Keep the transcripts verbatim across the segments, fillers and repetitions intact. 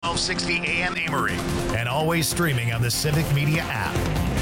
twelve sixty A M Amory, and always streaming on the Civic Media app.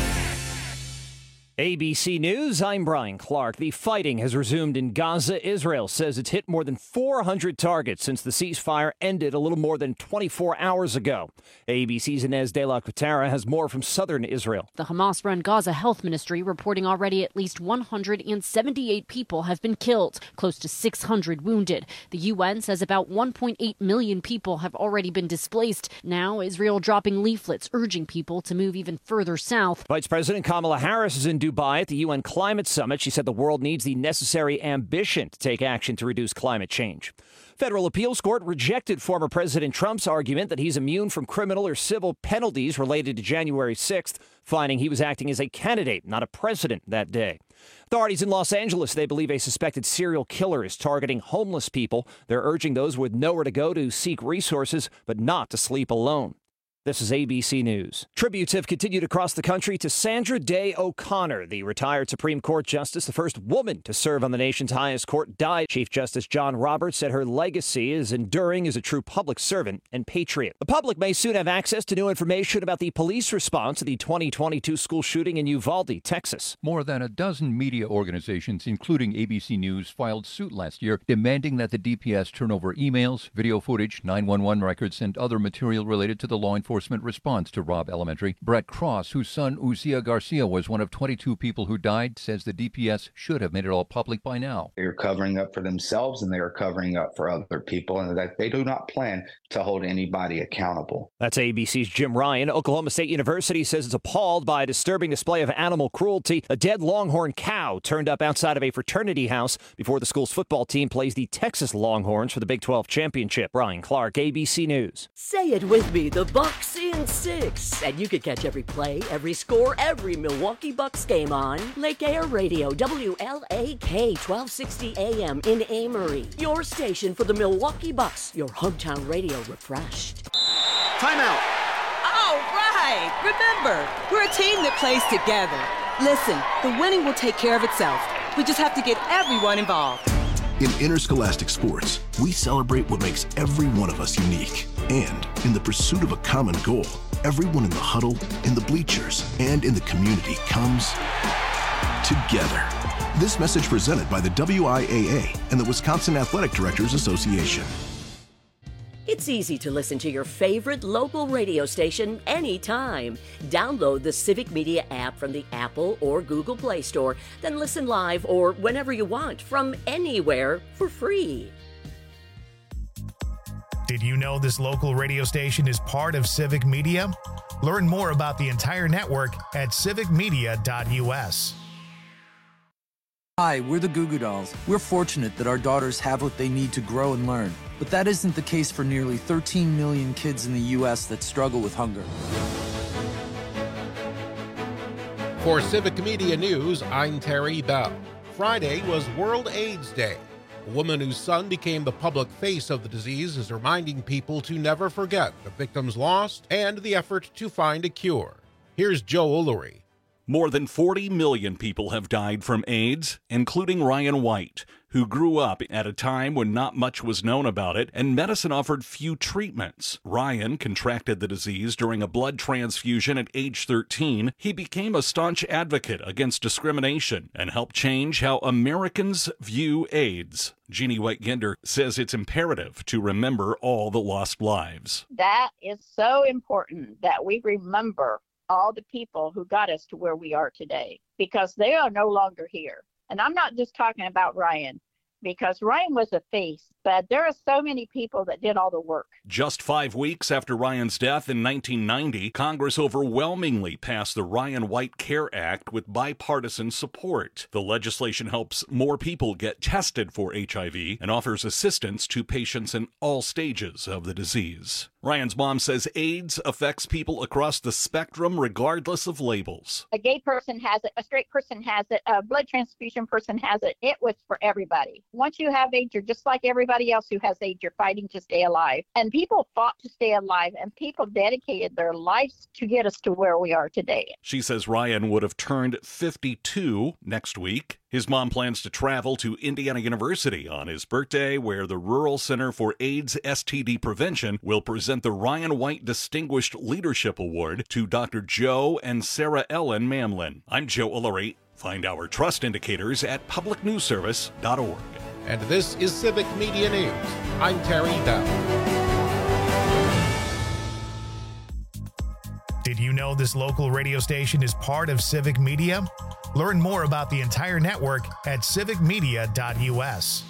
A B C News, I'm Brian Clark. The fighting has resumed in Gaza. Israel says it's hit more than four hundred targets since the ceasefire ended a little more than twenty-four hours ago. A B C's Inez de la Quatara has more from southern Israel. The Hamas-run Gaza Health Ministry reporting already at least one hundred seventy-eight people have been killed, close to six hundred wounded. The U N says about one point eight million people have already been displaced. Now, Israel dropping leaflets urging people to move even further south. Vice President Kamala Harris is in Dubai at the U N Climate Summit. She said the world needs the necessary ambition to take action to reduce climate change. Federal appeals court rejected former President Trump's argument that he's immune from criminal or civil penalties related to January sixth, finding he was acting as a candidate, not a president that day. Authorities in Los Angeles, they believe a suspected serial killer is targeting homeless people. They're urging those with nowhere to go to seek resources, but not to sleep alone. This is A B C News. Tributes have continued across the country to Sandra Day O'Connor, the retired Supreme Court Justice, the first woman to serve on the nation's highest court, died. Chief Justice John Roberts said her legacy is enduring as a true public servant and patriot. The public may soon have access to new information about the police response to the twenty twenty-two school shooting in Uvalde, Texas. More than a dozen media organizations, including A B C News, filed suit last year demanding that the D P S turn over emails, video footage, nine one one records, and other material related to the law enforcement response to Robb Elementary. Brett Cross, whose son Uziah Garcia was one of twenty-two people who died, says the D P S should have made it all public by now. They are covering up for themselves and they are covering up for other people, and that they do not plan to hold anybody accountable. That's A B C's Jim Ryan. Oklahoma State University says it's appalled by a disturbing display of animal cruelty. A dead Longhorn cow turned up outside of a fraternity house before the school's football team plays the Texas Longhorns for the Big twelve championship. Brian Clark, A B C News. Say it with me, the Bucks in six. And you can catch every play, every score, every Milwaukee Bucks game on Lake Air Radio, W L A K, twelve sixty A M in Amory. Your station for the Milwaukee Bucks. Your hometown radio refreshed. Timeout. All right. Remember, we're a team that plays together. Listen, the winning will take care of itself. We just have to get everyone involved. In interscholastic sports, we celebrate what makes every one of us unique. And in the pursuit of a common goal, everyone in the huddle, in the bleachers, and in the community comes together. This message presented by the W I A A and the Wisconsin Athletic Directors Association. It's easy to listen to your favorite local radio station anytime. Download the Civic Media app from the Apple or Google Play Store, then listen live or whenever you want from anywhere for free. Did you know this local radio station is part of Civic Media? Learn more about the entire network at civic media dot U S. Hi, we're the Goo Goo Dolls. We're fortunate that our daughters have what they need to grow and learn. But that isn't the case for nearly thirteen million kids in the U S that struggle with hunger. For Civic Media News, I'm Terry Bell. Friday was World AIDS Day. A woman whose son became the public face of the disease is reminding people to never forget the victims lost and the effort to find a cure. Here's Joe Ullery. More than forty million people have died from AIDS, including Ryan White, who grew up at a time when not much was known about it and medicine offered few treatments. Ryan contracted the disease during a blood transfusion at age thirteen. He became a staunch advocate against discrimination and helped change how Americans view AIDS. Jeannie White-Ginder says it's imperative to remember all the lost lives. That is so important that we remember all the people who got us to where we are today, because they are no longer here. And I'm not just talking about Ryan, because Ryan was a face, but there are so many people that did all the work. Just five weeks after Ryan's death in nineteen ninety, Congress overwhelmingly passed the Ryan White Care Act with bipartisan support. The legislation helps more people get tested for H I V and offers assistance to patients in all stages of the disease. Ryan's mom says AIDS affects people across the spectrum regardless of labels. A gay person has it, a straight person has it, a blood transfusion person has it. It was for everybody. Once you have AIDS, you're just like everybody everybody else who has AIDS, you're fighting to stay alive. And people fought to stay alive, and people dedicated their lives to get us to where we are today. She says Ryan would have turned fifty-two next week. His mom plans to travel to Indiana University on his birthday, where the Rural Center for AIDS S T D Prevention will present the Ryan White Distinguished Leadership Award to Doctor Joe and Sarah Ellen Mamlin. I'm Joe Ullery. Find our trust indicators at public news service dot org. And this is Civic Media News. I'm Terry Bell. Did you know this local radio station is part of Civic Media? Learn more about the entire network at civic media dot u s.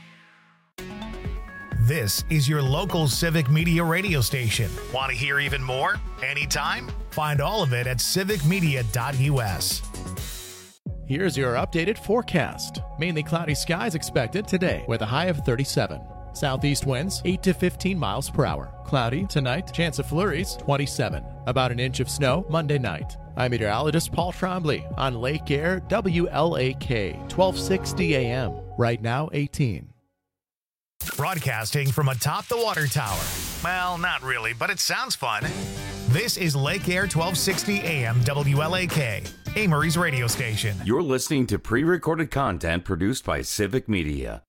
This is your local Civic Media radio station. Want to hear even more? Anytime? Find all of it at civic media dot u s. Here's your updated forecast. Mainly cloudy skies expected today with a high of thirty-seven. Southeast winds eight to fifteen miles per hour. Cloudy tonight, chance of flurries twenty-seven. About an inch of snow Monday night. I'm meteorologist Paul Trombley on Lake Air W L A K twelve sixty A M. Right now eighteen. Broadcasting from atop the water tower. Well, not really, but it sounds fun. This is Lake Air twelve sixty A M W L A K, Amory's radio station. You're listening to pre-recorded content produced by Civic Media.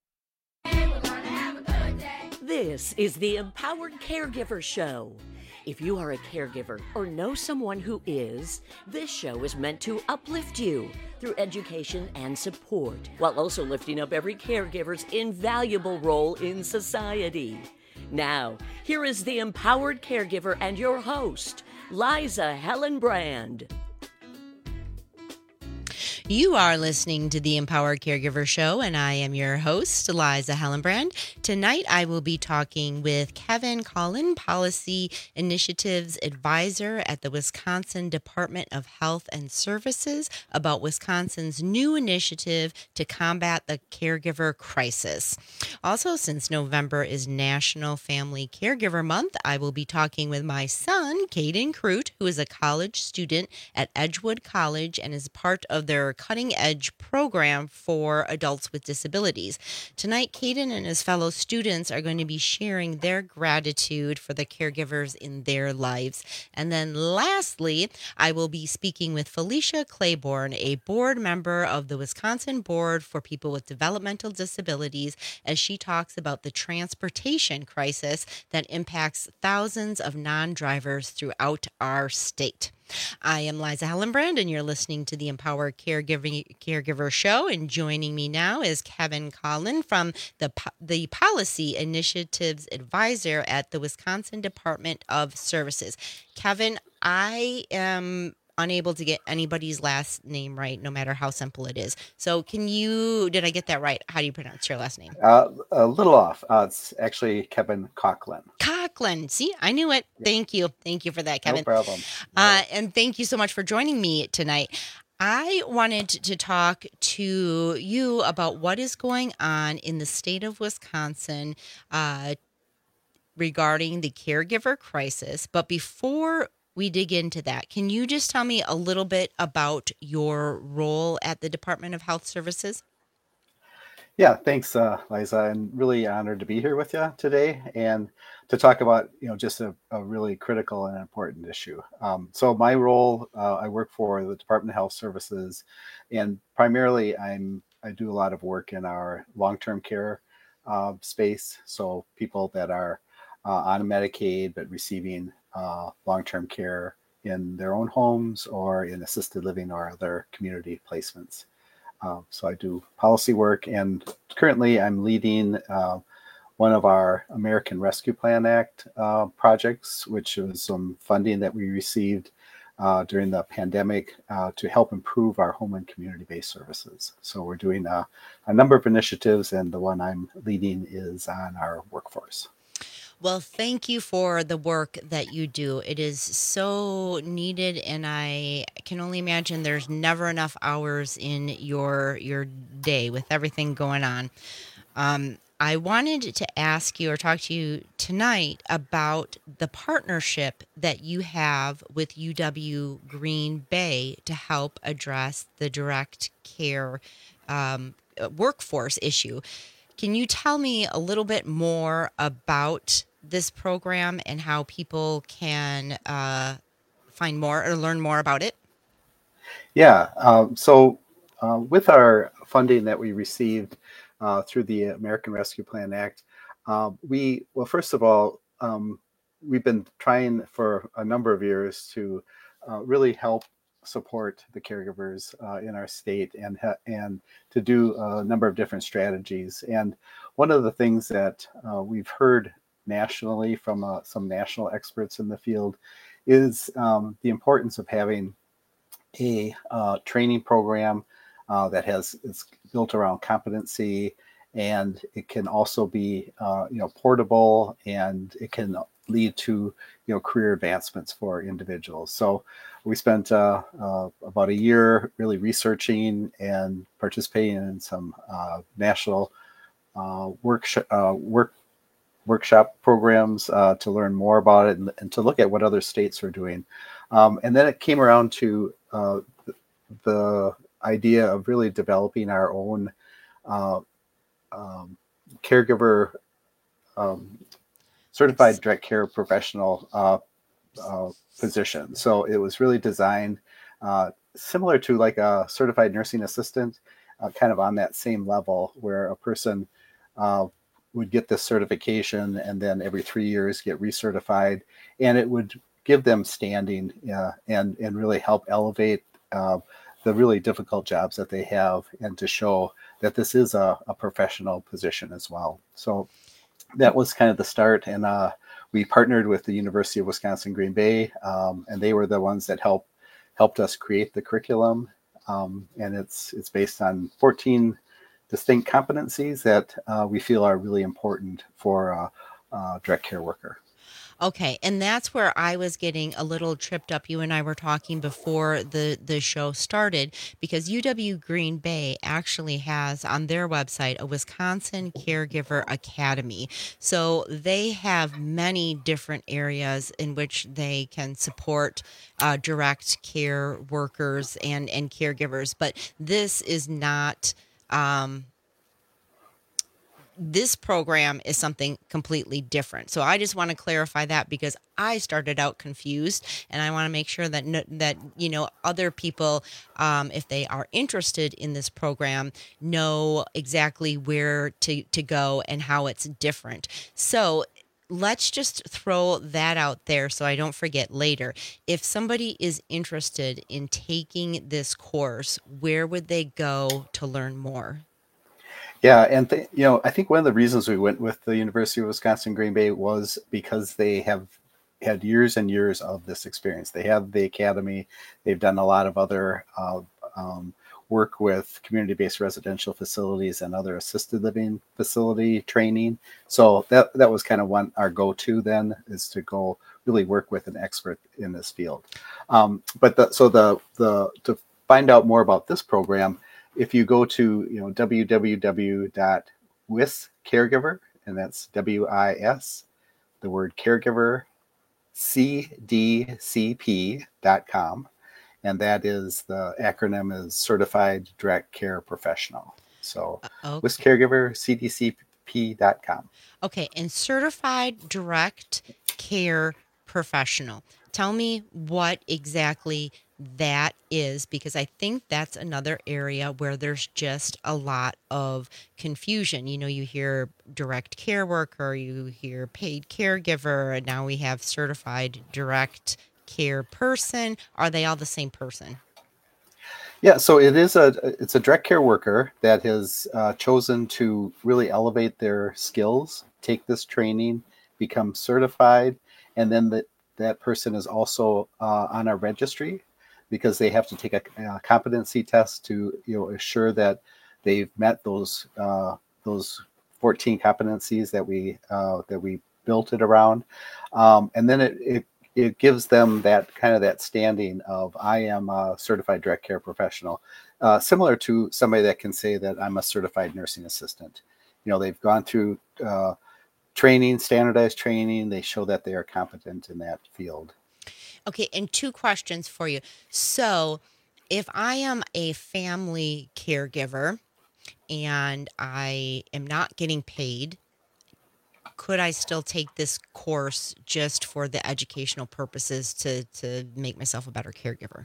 This is the Empowered Caregiver Show. If you are a caregiver or know someone who is, this show is meant to uplift you through education and support, while also lifting up every caregiver's invaluable role in society. Now, here is the Empowered Caregiver and your host, Liza Hellenbrand. You are listening to the Empowered Caregiver Show, and I am your host, Liza Hellenbrand. Tonight, I will be talking with Kevin Collin, Policy Initiatives Advisor at the Wisconsin Department of Health and Services, about Wisconsin's new initiative to combat the caregiver crisis. Also, since November is National Family Caregiver Month, I will be talking with my son, Caden Crute, who is a college student at Edgewood College and is part of their Cutting Edge program for adults with disabilities. Tonight, Caden and his fellow students are going to be sharing their gratitude for the caregivers in their lives. And then lastly, I will be speaking with Felicia Claiborne, a board member of the Wisconsin Board for People with Developmental Disabilities, as she talks about the transportation crisis that impacts thousands of non-drivers throughout our state. I am Liza Hellenbrand, and you're listening to the Empowered Caregiving, Caregiver Show. And joining me now is Kevin Collin from the, the Policy Initiatives Advisor at the Wisconsin Department of Services. Kevin, I am unable to get anybody's last name right, no matter how simple it is. So can you, did I get that right? How do you pronounce your last name? Uh, a little off. Uh, it's actually Kevin Conklin. Conklin. See, I knew it. Yeah. Thank you. Thank you for that, Kevin. No problem. Uh, and thank you so much for joining me tonight. I wanted to talk to you about what is going on in the state of Wisconsin uh, regarding the caregiver crisis. But before we dig into that, can you just tell me a little bit about your role at the Department of Health Services? Yeah, thanks, uh, Liza. I'm really honored to be here with you today and to talk about, you know, just a, a really critical and important issue. Um, so my role, uh, I work for the Department of Health Services, and primarily I'm I do a lot of work in our long-term care uh, space. So people that are uh, on Medicaid but receiving uh, long-term care in their own homes or in assisted living or other community placements. Uh, so I do policy work, and currently I'm leading uh, one of our American Rescue Plan Act uh, projects, which was some funding that we received uh, during the pandemic uh, to help improve our home and community-based services. So we're doing a, a number of initiatives, and the one I'm leading is on our workforce. Well, thank you for the work that you do. It is so needed, and I can only imagine there's never enough hours in your your day with everything going on. Um, I wanted to ask you or talk to you tonight about the partnership that you have with U W Green Bay to help address the direct care um, workforce issue. Can you tell me a little bit more about this program and how people can uh, find more or learn more about it? Yeah. Um, so uh, with our funding that we received uh, through the American Rescue Plan Act, uh, we, well, first of all, um, we've been trying for a number of years to uh, really help support the caregivers uh, in our state and ha- and to do a number of different strategies. And one of the things that uh, we've heard nationally from uh, some national experts in the field is um, the importance of having a uh, training program uh, that has is built around competency, and it can also be uh, you know portable, and it can lead to you know career advancements for individuals. So we spent uh, uh, about a year really researching and participating in some uh, national uh, workshop uh, work workshop programs uh, to learn more about it and, and to look at what other states are doing. Um, and then it came around to uh, the, the idea of really developing our own uh, um, caregiver um, certified direct care professional uh, uh, position. So it was really designed uh, similar to like a certified nursing assistant, uh, kind of on that same level where a person uh, would get this certification and then every three years get recertified, and it would give them standing uh, and and really help elevate uh, the really difficult jobs that they have, and to show that this is a, a professional position as well. So that was kind of the start, and uh, we partnered with the University of Wisconsin Green Bay, um, and they were the ones that helped helped us create the curriculum, um, and it's it's based on fourteen distinct competencies that uh, we feel are really important for a, a direct care worker. Okay, and that's where I was getting a little tripped up. You and I were talking before the, the show started, because U W Green Bay actually has on their website a Wisconsin Caregiver Academy. So they have many different areas in which they can support uh, direct care workers and, and caregivers. But this is not... Um, this program is something completely different. So I just want to clarify that, because I started out confused, and I want to make sure that no, that you know other people, um, if they are interested in this program, know exactly where to, to go and how it's different. So let's just throw that out there so I don't forget later. If somebody is interested in taking this course, where would they go to learn more? Yeah, and th- you know, I think one of the reasons we went with the University of Wisconsin Green Bay was because they have had years and years of this experience. They have the academy. They've done a lot of other uh, um, work with community-based residential facilities and other assisted living facility training. So that that was kind of one our go-to then, is to go really work with an expert in this field. Um, but the, so the the to find out more about this program, if you go to you know w w w dot wis caregiver, and that's W I S, the word caregiver, C D C P dot com, and that is the acronym is Certified Direct Care Professional. So okay. wis caregiver, C D C P dot com. Okay, and Certified Direct Care Professional. Tell me what exactly that is, because I think that's another area where there's just a lot of confusion. You know, you hear direct care worker, you hear paid caregiver, and now we have certified direct care person. Are they all the same person? Yeah, so it is a it's a direct care worker that has uh, chosen to really elevate their skills, take this training, become certified, and then that that person is also uh, on our registry, because they have to take a, a competency test to you know assure that they've met those uh, those fourteen competencies that we uh, that we built it around, um, and then it, it it gives them that kind of that standing of I am a certified direct care professional, uh, similar to somebody that can say that I'm a certified nursing assistant. You know, they've gone through uh, training, standardized training. They show that they are competent in that field. Okay, and two questions for you. So if I am a family caregiver and I am not getting paid, could I still take this course just for the educational purposes to, to make myself a better caregiver?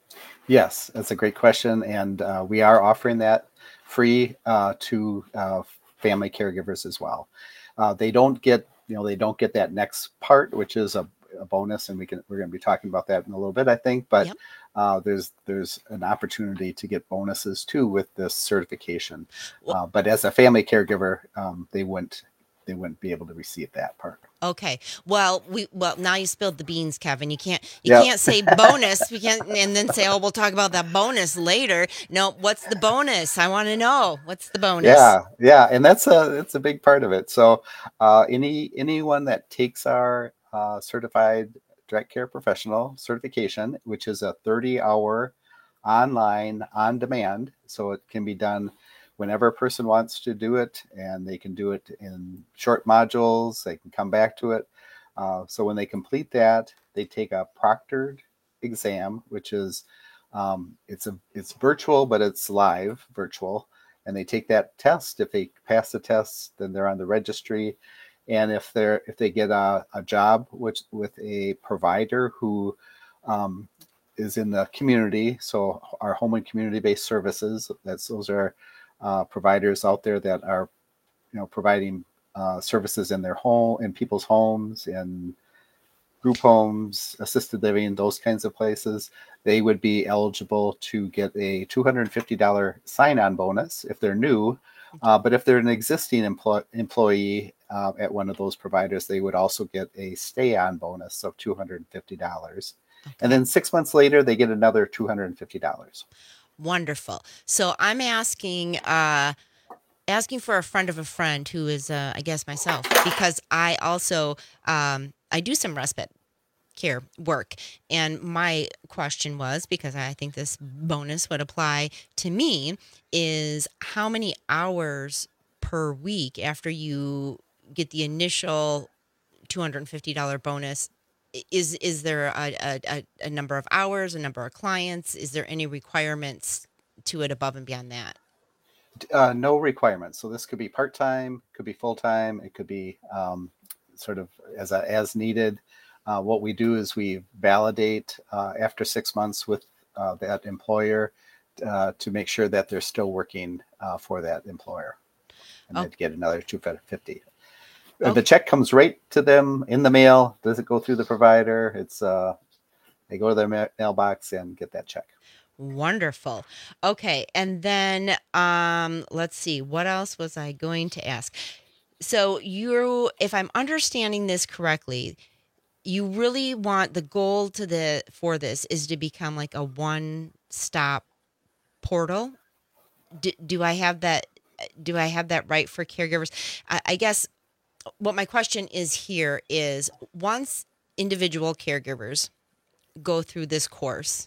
Yes, that's a great question. And uh, we are offering that free uh, to uh, family caregivers as well. Uh, they don't get, you know, they don't get that next part, which is a, a bonus. And we can, we're going to be talking about that in a little bit, I think. But yep. uh, there's, there's an opportunity to get bonuses too with this certification. Well, uh, but as a family caregiver, um, they wouldn't, they wouldn't be able to receive that part. Okay. Well, we well now you spilled the beans, Kevin. You can't you yep. can't say bonus. We can't and then say, oh, we'll talk about that bonus later. No, what's the bonus? I want to know. What's the bonus? Yeah, yeah, and that's a that's a big part of it. So, uh, any anyone that takes our uh, certified direct care professional certification, which is a thirty hour online on demand, so it can be done whenever a person wants to do it, and they can do it in short modules. They can come back to it. Uh, so when they complete that, they take a proctored exam, which is um, it's a it's virtual, but it's live virtual, and they take that test. If they pass the test, then they're on the registry. And if they're if they get a, a job which with a provider who um, is in the community, so our home and community-based services, that's those are Uh, providers out there that are, you know, providing uh, services in their home, in people's homes, in group homes, assisted living, those kinds of places, they would be eligible to get a two hundred fifty dollars sign-on bonus if they're new. Uh, but if they're an existing empl- employee uh, at one of those providers, they would also get a stay-on bonus of two hundred fifty dollars. Okay. And then six months later, they get another two hundred fifty dollars. Wonderful. So I'm asking, uh, asking for a friend of a friend who is, uh, I guess, myself, because I also, um, I do some respite care work. And my question was, because I think this bonus would apply to me, is how many hours per week after you get the initial two hundred fifty dollars bonus, Is is there a, a, a number of hours, a number of clients? Is there any requirements to it above and beyond that? Uh, no requirements. So this could be part-time, could be full-time. It could be um, sort of as a, as needed. Uh, what we do is we validate uh, after six months with uh, that employer uh, to make sure that they're still working uh, for that employer, and oh. they'd get another two hundred fifty dollars. Okay. The check comes right to them in the mail. Doesn't go through the provider. It's uh, they go to their ma- mailbox and get that check. Wonderful. Okay, and then um, let's see. What else was I going to ask? So you, if I'm understanding this correctly, you really want the goal to the for this is to become like a one-stop portal. Do, do I have that? Do I have that right for caregivers? I, I guess. What my question is here is, once individual caregivers go through this course,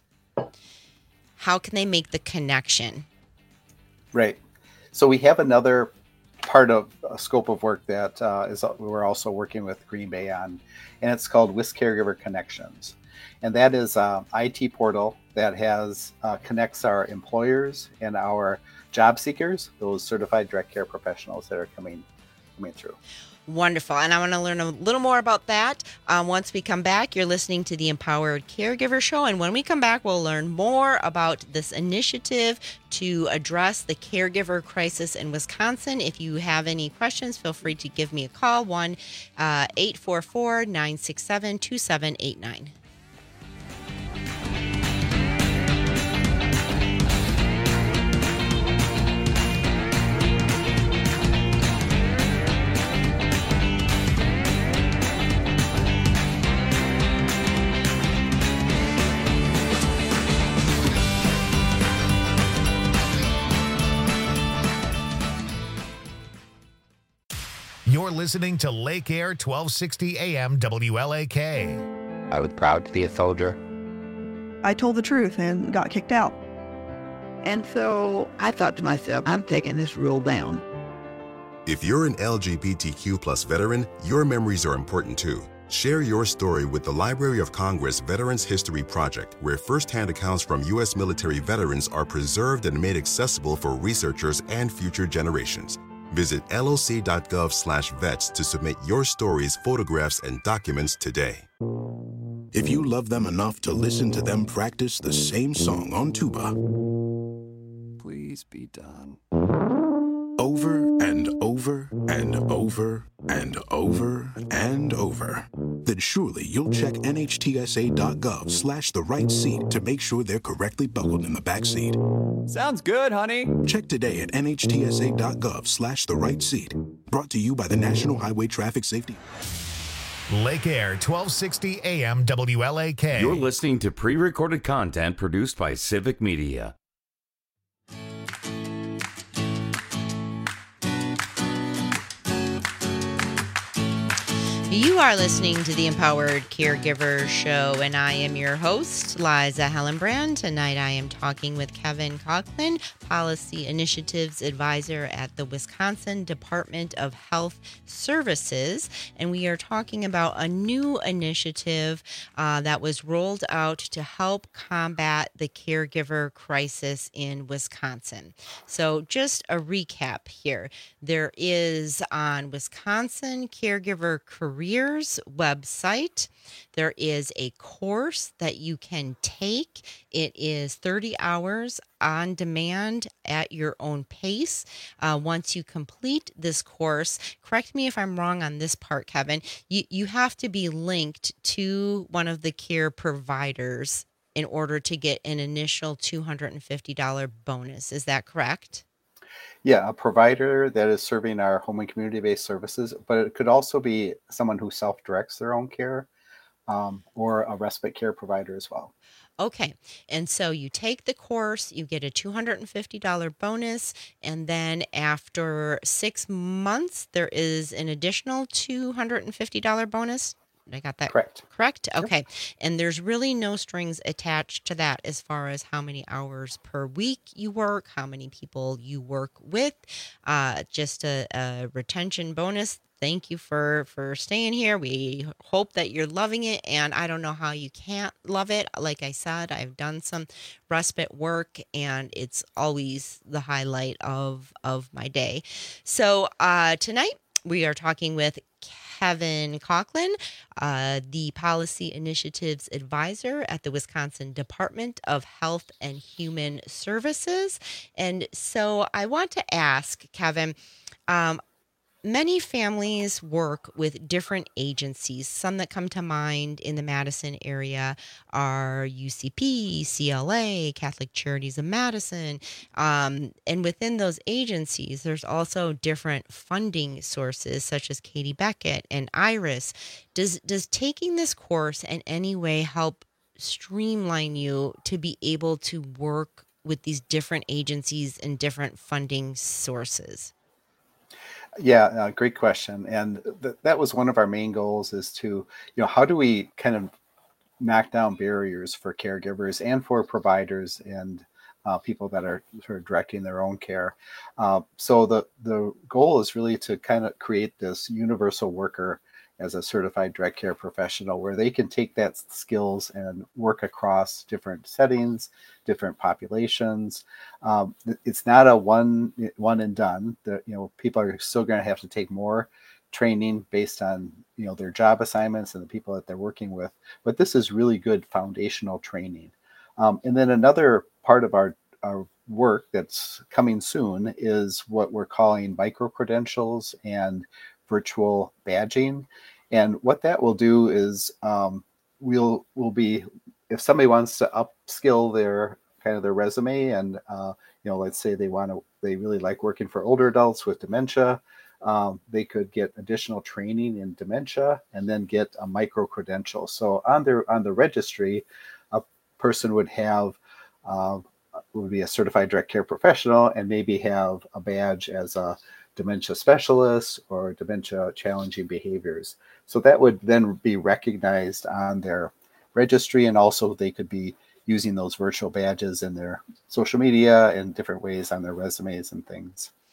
how can they make the connection? Right. So we have another part of a scope of work that uh, is we're also working with Green Bay on, and it's called W I S Caregiver Connections. And that is an I T portal that has uh, connects our employers and our job seekers, those certified direct care professionals that are coming coming through. Wonderful. And I want to learn a little more about that um, once we come back. You're listening to the Empowered Caregiver Show. And when we come back, we'll learn more about this initiative to address the caregiver crisis in Wisconsin. If you have any questions, feel free to give me a call, one eight four four, nine six seven, two seven eight nine. You're listening to Lake Air twelve sixty A M W L A K. I was proud to be a soldier. I told the truth and got kicked out. And so I thought to myself, I'm taking this rule down. If you're an L G B T Q plus veteran, your memories are important too. Share your story with the Library of Congress Veterans History Project, where firsthand accounts from U S military veterans are preserved and made accessible for researchers and future generations. Visit loc.gov slash vets to submit your stories, photographs, and documents today. If you love them enough to listen to them practice the same song on tuba, please be done. Over and over and over and over and over, then surely you'll check nhtsa.gov slash the right seat to make sure they're correctly buckled in the back seat. Sounds good, honey. Check today at nhtsa.gov slash the right seat. Brought to you by the National Highway Traffic Safety. Lake Air, twelve sixty A M W L A K. You're listening to pre-recorded content produced by Civic Media. You are listening to the Empowered Caregiver Show, and I am your host, Liza Hellenbrand. Tonight I am talking with Kevin Conklin, Policy Initiatives Advisor at the Wisconsin Department of Health Services, and we are talking about a new initiative uh, that was rolled out to help combat the caregiver crisis in Wisconsin. So just a recap here. There is on Wisconsin Caregiver Careers website, there is a course that you can take. It is thirty hours on demand at your own pace. Uh, once you complete this course, correct me if I'm wrong on this part, Kevin, you, you have to be linked to one of the care providers in order to get an initial two hundred fifty dollars bonus. Is that correct? Yeah, a provider that is serving our home and community-based services, but it could also be someone who self-directs their own care, um, or a respite care provider as well. Okay, and so you take the course, you get a two hundred fifty dollars bonus, and then after six months, there is an additional two hundred fifty dollars bonus. I got that correct. Correct? Okay. Yep. And there's really no strings attached to that as far as how many hours per week you work, how many people you work with, uh, just a, a retention bonus. Thank you for, for staying here. We hope that you're loving it, and I don't know how you can't love it. Like I said, I've done some respite work, and it's always the highlight of, of my day. So uh, tonight we are talking with Kevin Conklin, uh, the Policy Initiatives Advisor at the Wisconsin Department of Health and Human Services. And so I want to ask, Kevin, um, many families work with different agencies. Some that come to mind in the Madison area are U C P, C L A, Catholic Charities of Madison. Um, and within those agencies, there's also different funding sources such as Katie Beckett and Iris. Does, does taking this course in any way help streamline you to be able to work with these different agencies and different funding sources? Yeah, uh, great question. And th- that was one of our main goals, is to, you know, how do we kind of knock down barriers for caregivers and for providers and uh, people that are sort of directing their own care. Uh, so the, the goal is really to kind of create this universal worker as a certified direct care professional, where they can take that skills and work across different settings, different populations. Um, it's not a one one and done. The, you know, people are still going to have to take more training based on, you know, their job assignments and the people that they're working with. But this is really good foundational training. Um, and then another part of our our work that's coming soon is what we're calling micro credentials and virtual badging. And what that will do is um, we'll will be, if somebody wants to upskill their kind of their resume, and uh, you know, let's say they want to, they really like working for older adults with dementia, um, they could get additional training in dementia and then get a micro credential. So on their on the registry, a person would have uh, would be a certified direct care professional and maybe have a badge as a dementia specialist or dementia challenging behaviors. So that would then be recognized on their registry, and also they could be using those virtual badges in their social media and different ways on their resumes and things.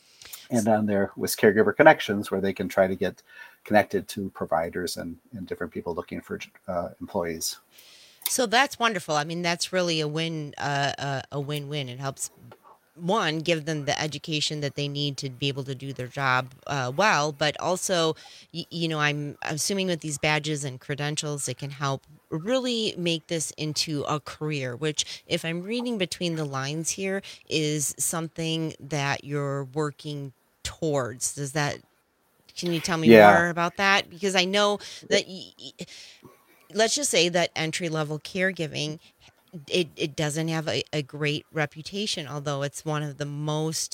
And on there was Caregiver Connections, where they can try to get connected to providers and, and different people looking for uh, employees. So that's wonderful. I mean, that's really a win, uh, uh, a win-win. It helps, one, give them the education that they need to be able to do their job uh, well, but also, you, you know, I'm assuming with these badges and credentials, it can help really make this into a career, which, if I'm reading between the lines here, is something that you're working towards. Does that, can you tell me Yeah. more about that? Because I know that, y- y- let's just say that entry-level caregiving, it, it doesn't have a, a great reputation, although it's one of the most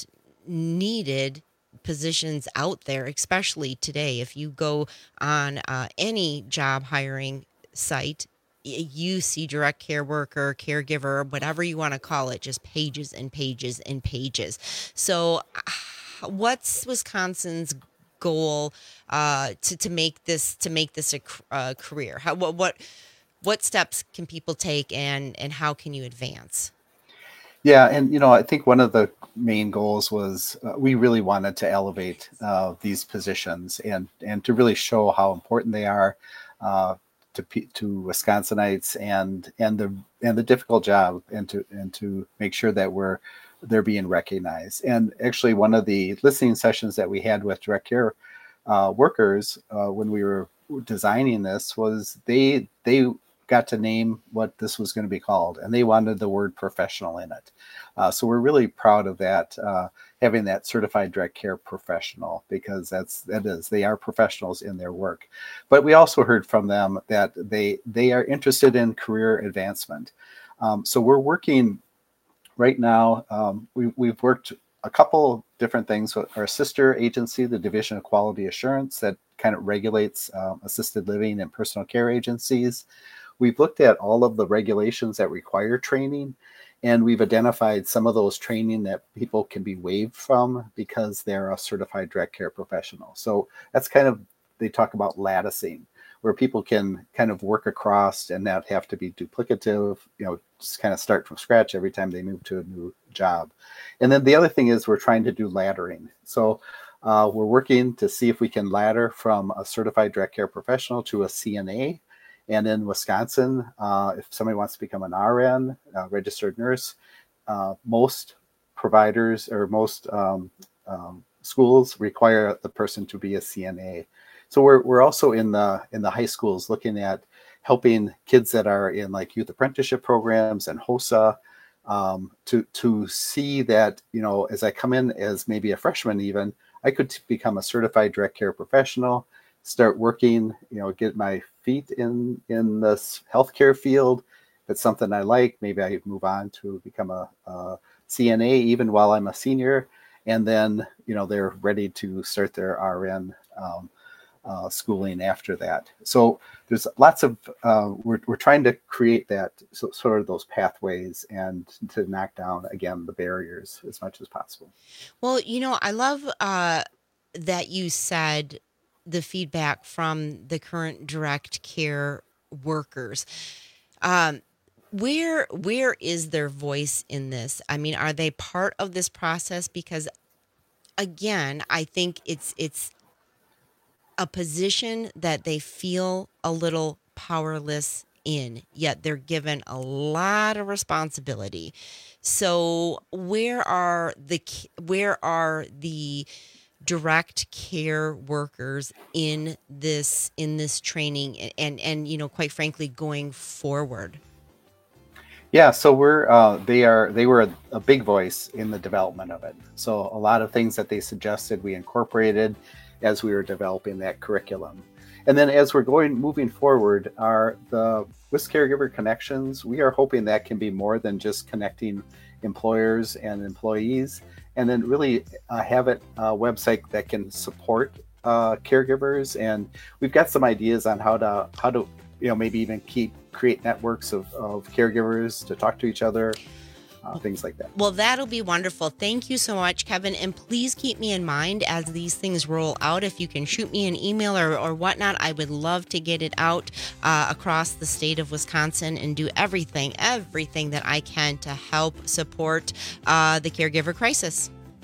needed positions out there, especially today. If you go on uh, any job hiring site, y- you see direct care worker, caregiver, whatever you want to call it, just pages and pages and pages. So uh, what's Wisconsin's goal uh, to, to make this to make this a c- uh, career? How, what, what What steps can people take, and, and how can you advance? Yeah, and you know, I think one of the main goals was uh, we really wanted to elevate uh, these positions and and to really show how important they are uh, to pe- to Wisconsinites and and the and the difficult job, and to and to make sure that we're they're being recognized. And actually, one of the listening sessions that we had with direct care uh, workers uh, when we were designing this was they they. got to name what this was going to be called, and they wanted the word professional in it. Uh, so we're really proud of that, uh, having that certified direct care professional, because that's that is they are professionals in their work. But we also heard from them that they they are interested in career advancement. Um, so we're working right now. Um, we, we've worked a couple different things with our sister agency, the Division of Quality Assurance, that kind of regulates um, assisted living and personal care agencies. We've looked at all of the regulations that require training, and we've identified some of those training that people can be waived from because they're a certified direct care professional. So that's kind of, they talk about latticing, where people can kind of work across and not have to be duplicative, you know, just kind of start from scratch every time they move to a new job. And then the other thing is we're trying to do laddering. So uh, we're working to see if we can ladder from a certified direct care professional to a C N A. And in Wisconsin, uh, if somebody wants to become an R N, a registered nurse, uh, most providers or most um, um, schools require the person to be a C N A. So we're we're also in the in the high schools looking at helping kids that are in like youth apprenticeship programs and HOSA um, to to see that, you know, as I come in as maybe a freshman even, I could t- become a certified direct care professional, start working, you know, get my feet in in this healthcare field. If it's something I like, maybe I move on to become a, a C N A even while I'm a senior, and then, you know, they're ready to start their R N um, uh, schooling after that. So there's lots of uh, we're we're trying to create that so, sort of those pathways and to knock down again the barriers as much as possible. Well, you know, I love uh, that you said the feedback from the current direct care workers. Um, where where is their voice in this? I mean, are they part of this process? Because again, I think it's it's a position that they feel a little powerless in, yet they're given a lot of responsibility. So where are the where are the direct care workers in this in this training and and, and you know, quite frankly, going forward? Yeah, so we're uh, they are they were a, a big voice in the development of it. So a lot of things that they suggested we incorporated as we were developing that curriculum. And then as we're going moving forward, our the with Caregiver Connections, we are hoping that can be more than just connecting employers and employees, and then really uh, have it a website that can support uh, caregivers. And we've got some ideas on how to how to you know maybe even keep create networks of, of caregivers to talk to each other. Uh, things like that. Well, that'll be wonderful. Thank you so much, Kevin. And please keep me in mind as these things roll out. If you can shoot me an email or, or whatnot, I would love to get it out uh, across the state of Wisconsin and do everything, everything that I can to help support uh, the caregiver crisis.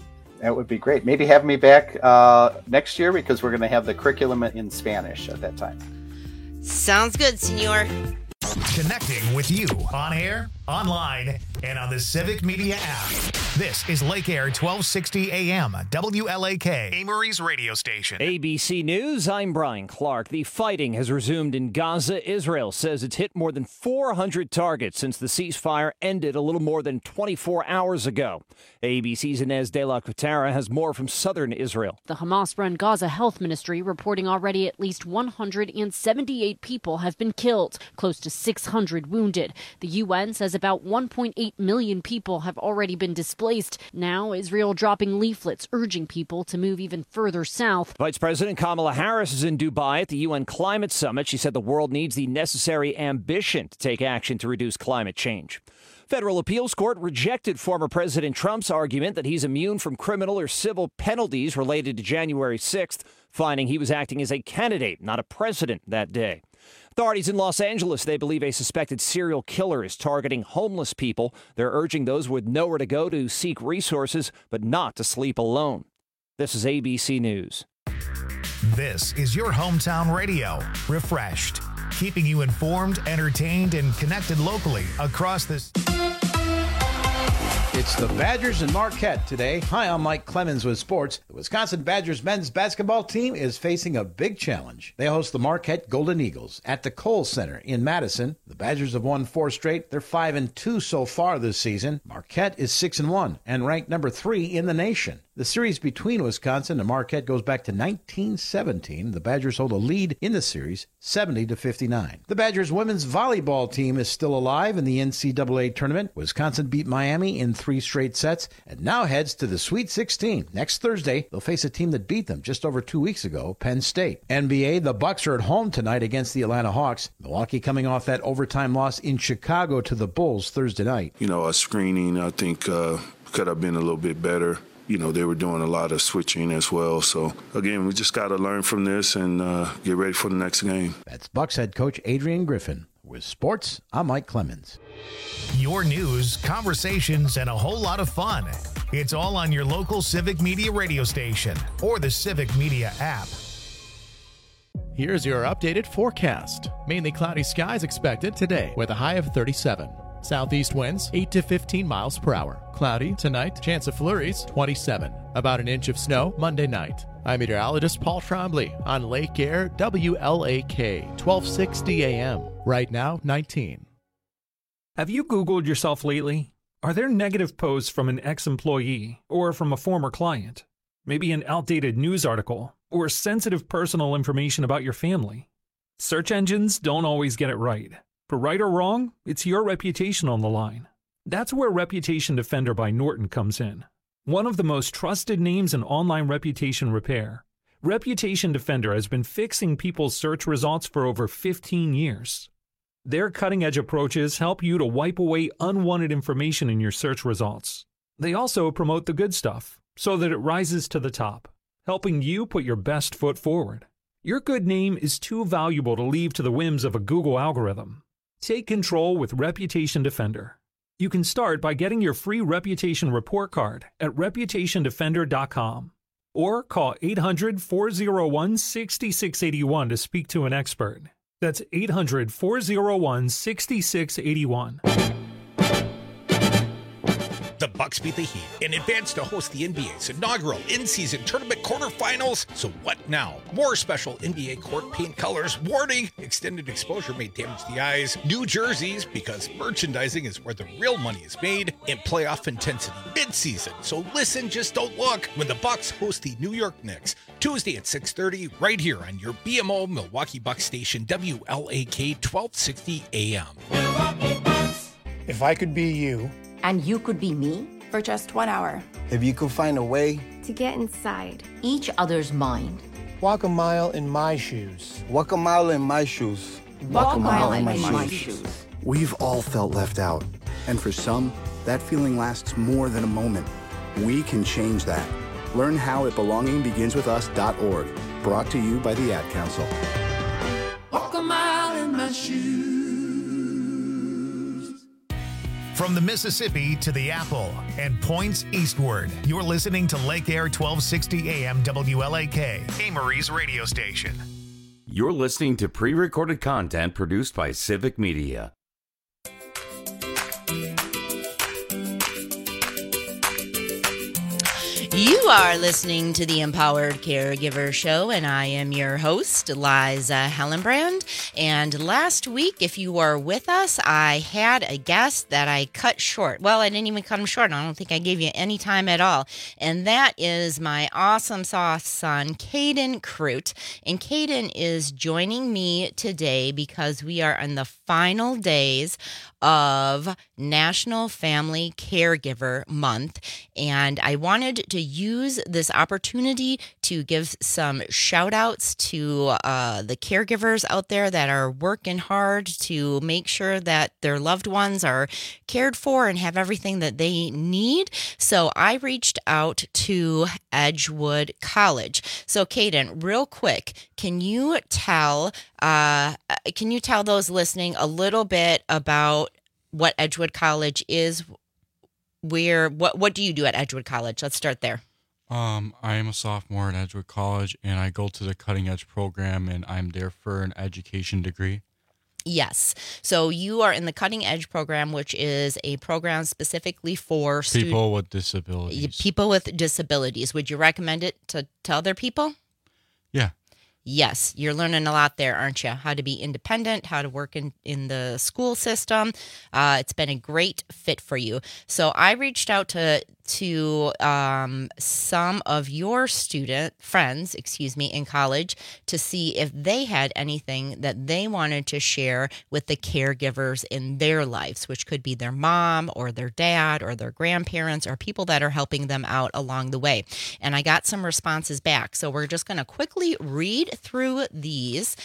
that would be great. Maybe have me back uh, next year because we're going to have the curriculum in Spanish at that time. Sounds good, senor. Connecting with you on air, online, and on the Civic Media app. This is Lake Air twelve sixty A M, W L A K, Amory's radio station. A B C News, I'm Brian Clark. The fighting has resumed in Gaza. Israel says it's hit more than four hundred targets since the ceasefire ended a little more than twenty-four hours ago. A B C's Inez de la Cuetara has more from southern Israel. The Hamas-run Gaza Health Ministry reporting already at least one hundred seventy-eight people have been killed, close to six hundred wounded. The U N says about one point eight million people have already been displaced. Now, Israel dropping leaflets urging people to move even further south. Vice President Kamala Harris is in Dubai at the U N Climate Summit. She said the world needs the necessary ambition to take action to reduce climate change. Federal appeals court rejected former President Trump's argument that he's immune from criminal or civil penalties related to January sixth, finding he was acting as a candidate, not a president that day. Authorities in Los Angeles, they believe a suspected serial killer is targeting homeless people. They're urging those with nowhere to go to seek resources, but not to sleep alone. This is A B C News. This is your hometown radio, refreshed, keeping you informed, entertained, and connected locally across this. It's the Badgers and Marquette today. Hi, I'm Mike Clemens with sports. The Wisconsin Badgers men's basketball team is facing a big challenge. They host the Marquette Golden Eagles at the Kohl Center in Madison. The Badgers have won four straight. They're five and two so far this season. Marquette is six and one and ranked number three in the nation. The series between Wisconsin and Marquette goes back to nineteen seventeen. The Badgers hold a lead in the series, seventy to fifty-nine. The Badgers women's volleyball team is still alive in the N C double A tournament. Wisconsin beat Miami in three straight sets and now heads to the Sweet sixteen. Next Thursday, they'll face a team that beat them just over two weeks ago, Penn State. N B A, the Bucks are at home tonight against the Atlanta Hawks. Milwaukee coming off that overtime loss in Chicago to the Bulls Thursday night. You know, our screening, I think, uh, could have been a little bit better. You know, they were doing a lot of switching as well. So, again, we just got to learn from this and uh, get ready for the next game. That's Bucks head coach Adrian Griffin. With sports, I'm Mike Clemens. Your news, conversations, and a whole lot of fun. It's all on your local Civic Media radio station or the Civic Media app. Here's your updated forecast. Mainly cloudy skies expected today with a high of thirty-seven. Southeast winds eight to fifteen miles per hour. Cloudy tonight, chance of flurries twenty-seven. About an inch of snow Monday night. I'm meteorologist Paul Trombley on Lake Air W L A K twelve sixty A M. Right now, nineteen. Have you Googled yourself lately? Are there negative posts from an ex-employee or from a former client? Maybe an outdated news article or sensitive personal information about your family? Search engines don't always get it right. For right or wrong, it's your reputation on the line. That's where Reputation Defender by Norton comes in. One of the most trusted names in online reputation repair, Reputation Defender has been fixing people's search results for over fifteen years. Their cutting-edge approaches help you to wipe away unwanted information in your search results. They also promote the good stuff so that it rises to the top, helping you put your best foot forward. Your good name is too valuable to leave to the whims of a Google algorithm. Take control with Reputation Defender. You can start by getting your free reputation report card at reputation defender dot com or call eight hundred, four oh one, six six eight one to speak to an expert. That's eight hundred, four oh one, six six eight one. The Bucks beat the Heat and advanced to host the N B A's inaugural in-season tournament quarterfinals. So what now? More special N B A court paint colors. Warning, extended exposure may damage the eyes. New jerseys, because merchandising is where the real money is made. And playoff intensity mid-season. So listen, just don't look when the Bucks host the New York Knicks. Tuesday at six thirty, right here on your B M O Milwaukee Bucks station, W L A K twelve sixty A M. If I could be you... And you could be me for just one hour. If you could find a way to get inside each other's mind. Walk a mile in my shoes. Walk a mile in my shoes. Walk, Walk a mile, mile in, in my, my shoes. shoes. We've all felt left out. And for some, that feeling lasts more than a moment. We can change that. Learn how at belonging begins with us dot org. Brought to you by the Ad Council. Walk a mile in my shoes. From the Mississippi to the Apple and points eastward, you're listening to Lake Air twelve sixty A M W L A K, Amory's radio station. You're listening to pre-recorded content produced by Civic Media. You are listening to the Empowered Caregiver Show, and I am your host, Liza Hellenbrand. And last week, if you were with us, I had a guest that I cut short. Well, I didn't even cut him short. I don't think I gave you any time at all. And that is my awesome sauce son, Caden Crute. And Caden is joining me today because we are in the final days of National Family Caregiver Month. And I wanted to use this opportunity to give some shout outs to uh, the caregivers out there that are working hard to make sure that their loved ones are cared for and have everything that they need. So I reached out to Edgewood College. So Caden, real quick, can you tell uh, can you tell those listening a little bit about what Edgewood College is? Where what what do you do at Edgewood College? Let's start there. Um, I am a sophomore at Edgewood College, and I go to the Cutting Edge program, and I'm there for an education degree. Yes. So you are in the Cutting Edge program, which is a program specifically for people stu- with disabilities. People with disabilities. Would you recommend it to, to other people? Yeah. Yes, you're learning a lot there, aren't you? How to be independent, how to work in, in the school system. Uh, it's been a great fit for you. So I reached out to to um, some of your student friends, excuse me, in college to see if they had anything that they wanted to share with the caregivers in their lives, which could be their mom or their dad or their grandparents or people that are helping them out along the way. And I got some responses back. So we're just going to quickly read through these.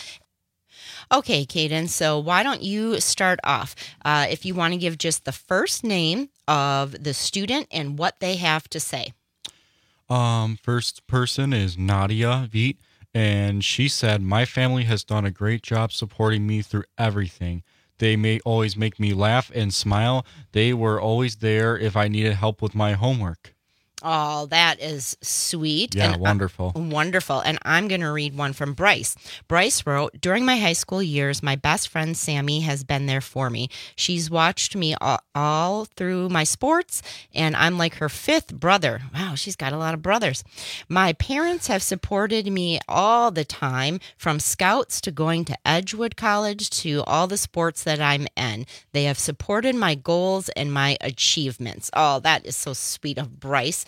Okay, Caden, so why don't you start off? Uh, if you want to give just the first name of the student and what they have to say. Um, first person is Nadia Veet, and she said, my family has done a great job supporting me through everything. They may always make me laugh and smile. They were always there if I needed help with my homework. Oh, that is sweet. Yeah, and, wonderful. Uh, wonderful. And I'm going to read one from Bryce. Bryce wrote, during my high school years, my best friend Sammy has been there for me. She's watched me all, all through my sports, and I'm like her fifth brother. Wow, she's got a lot of brothers. My parents have supported me all the time, from scouts to going to Edgewood College to all the sports that I'm in. They have supported my goals and my achievements. Oh, that is so sweet of Bryce.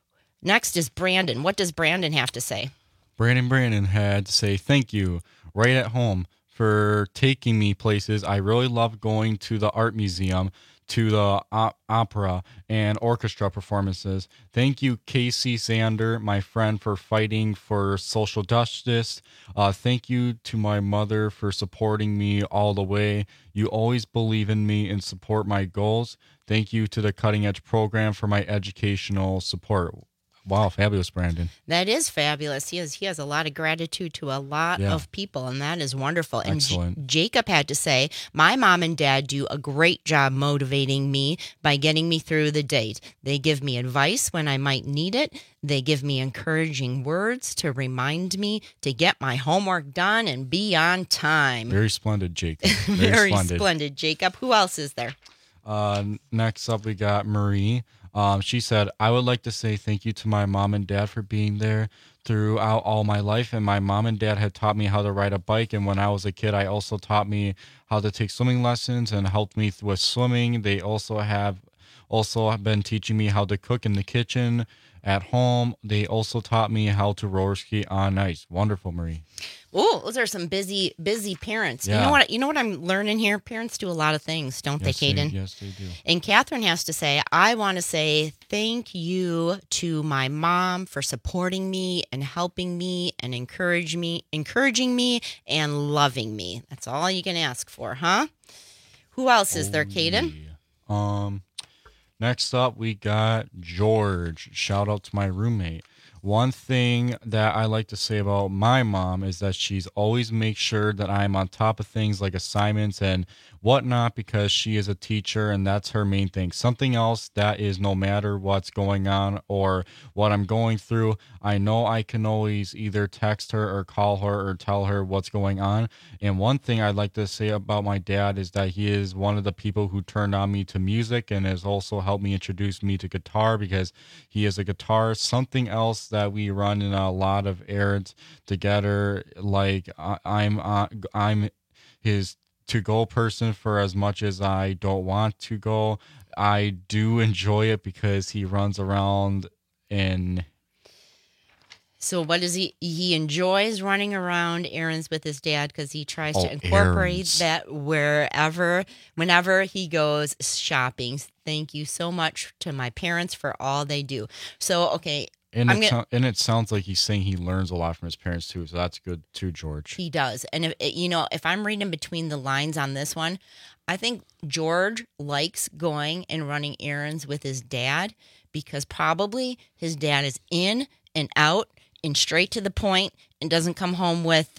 Next is Brandon. What does Brandon have to say? Brandon Brandon had to say thank you right at home for taking me places. I really love going to the art museum, to the op- opera and orchestra performances. Thank you, Casey Sander, my friend, for fighting for social justice. Uh, thank you to my mother for supporting me all the way. You always believe in me and support my goals. Thank you to the Cutting Edge program for my educational support. Wow, fabulous, Brandon. That is fabulous. He has he has a lot of gratitude to a lot yeah. of people, and that is wonderful. And Excellent. J- Jacob had to say, my mom and dad do a great job motivating me by getting me through the day. They give me advice when I might need it. They give me encouraging words to remind me to get my homework done and be on time. Very splendid, Jacob. Very, Very splendid. splendid, Jacob. Who else is there? Uh, next up, we got Marie. Um, she said, I would like to say thank you to my mom and dad for being there throughout all my life. And my mom and dad had taught me how to ride a bike. And when I was a kid, I also taught me how to take swimming lessons and helped me with swimming. They also have also been teaching me how to cook in the kitchen at home. They also taught me how to roller skate on ice. Wonderful, Marie. Oh, those are some busy, busy parents. Yeah. You know what? You know what I'm learning here? Parents do a lot of things, don't yes, they, Caden? They, yes, they do. And Catherine has to say, I want to say thank you to my mom for supporting me and helping me and encourage me, encouraging me and loving me. That's all you can ask for, huh? Who else is there, Caden? Um, next up, we got George. Shout out to my roommate. One thing that I like to say about my mom is that she's always makes sure that I'm on top of things like assignments and whatnot because she is a teacher and that's her main thing. Something else that is no matter what's going on or what I'm going through, I know I can always either text her or call her or tell her what's going on. And one thing I'd like to say about my dad is that he is one of the people who turned on me to music and has also helped me introduce me to guitar because he is a guitarist. Something else that we run in a lot of errands together, like I, I'm uh, I'm his to-go person for as much as I don't want to go. I do enjoy it because he runs around and So what does he, he enjoys running around errands with his dad because he tries Oh, to incorporate errands. that wherever, whenever he goes shopping. Thank you so much to my parents for all they do. So, okay. and I'm it, gonna, so- and it sounds like he's saying he learns a lot from his parents too, so that's good too, George. He does. And, if you know, if I'm reading between the lines on this one, I think George likes going and running errands with his dad because probably his dad is in and out and straight to the point and doesn't come home with